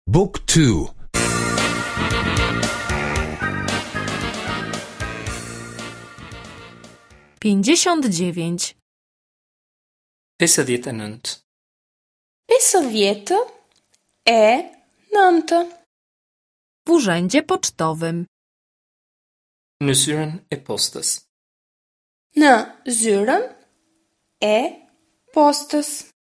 Book 2. 59. 59. 59. W urzędzie pocztowym. Në zyrën e postës. Në zyrën e postës.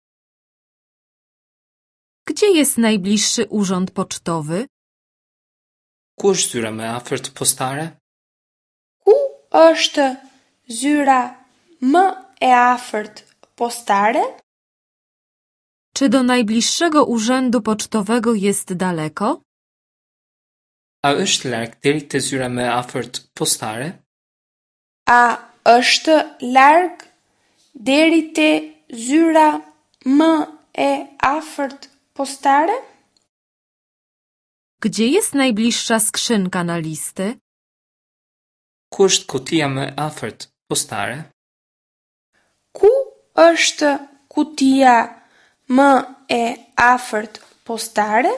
Gdzie jest najbliższy urząd pocztowy? Ku është zyra më afërt postare? Ku është zyra më e afërt postare? Czy do najbliższego urzędu pocztowego jest daleko? A është larg deri te zyra më e afërt postare? A është larg deri te zyra më e afërt postare? Gdzie jest najbliższa skrzynka na listy? Ku është kutia më e afërt postare? Ku është kutia më e afërt postare?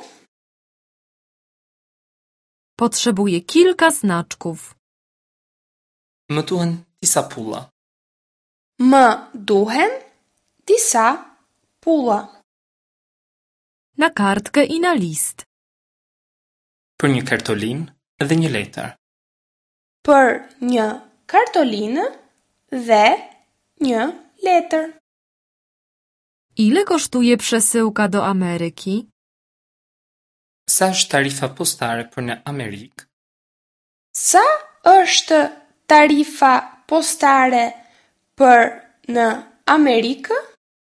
Potrzebuję kilka znaczków. Më duhen disa pulla. Më duhen disa pulla. Na kartkę i na list. Për një kartolinë dhe një letër. Për një kartolinë dhe një letër. Ile kosztuje przesyłka do Ameryki? Sa është tarifa postare për në Amerikë? Sa është tarifa postare për në Amerikë?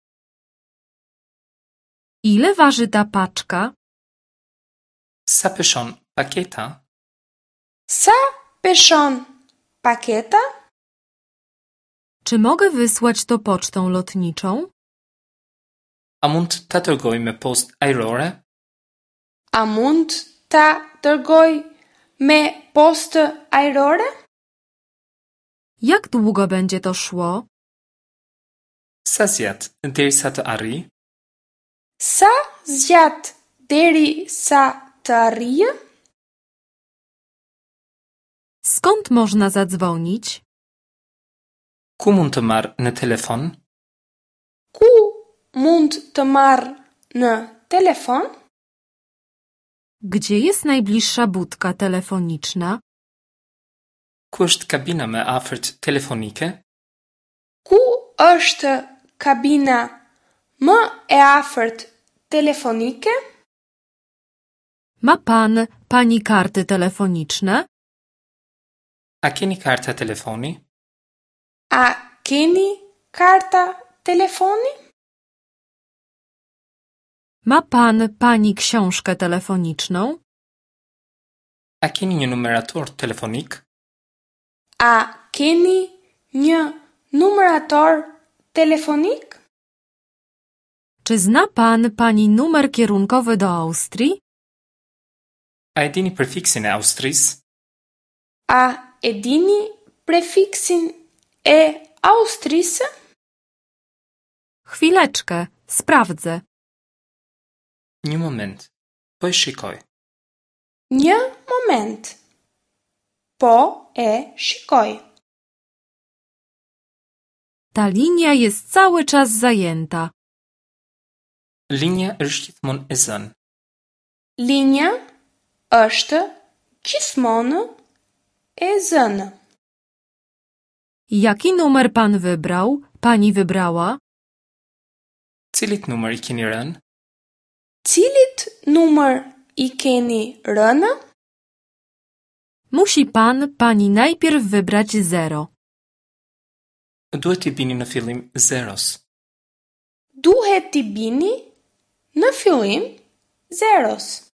Ile waży ta paczka? Sa peshon paketa? Sa peshon paketa? Czy mogę wysłać to pocztą lotniczą? A mund ta dërgoj me postë ajrore? A mund ta dërgoj me postë ajrore? Jak długo będzie to szło? Sa zjat derisa të arrijë? Sa zjat derisa të arrijë? Skąd można zadzwonić? Ku mund të marr në telefon? Ku mund të marr në telefon? Gdzie jest najbliższa budka telefoniczna? Ku është kabina më afërt telefonike? Ku është kabina më e afërt telefonike? Ma pan, pani karty telefoniczne? A keni karta telefoni? A keni karta telefoni? Ma pan, pani książkę telefoniczną? A keni një numerator telefonik? A keni një numerator telefonik? Czy zna pan, pani numer kierunkowy do Austrii? A e dini prefiksin e Austrisë? A e dini prefiksin e Austrisë? Chwileczkę, sprawdzę. Një moment. Po e shikoj. Një moment. Po e shikoj. Ta linia jest cały czas zajęta. Linja është gjithmonë e zënë. Linja është gjithmonë e zënë. Jaki numer pan wybrał? Pani wybrała? Cilit numër i keni rënë? Cilit numër i keni rënë? Musi pan, pani najpierw wybrać 0. Duhet t'i bini në fillim zeros. Duhet t'i bini në fillim zeros.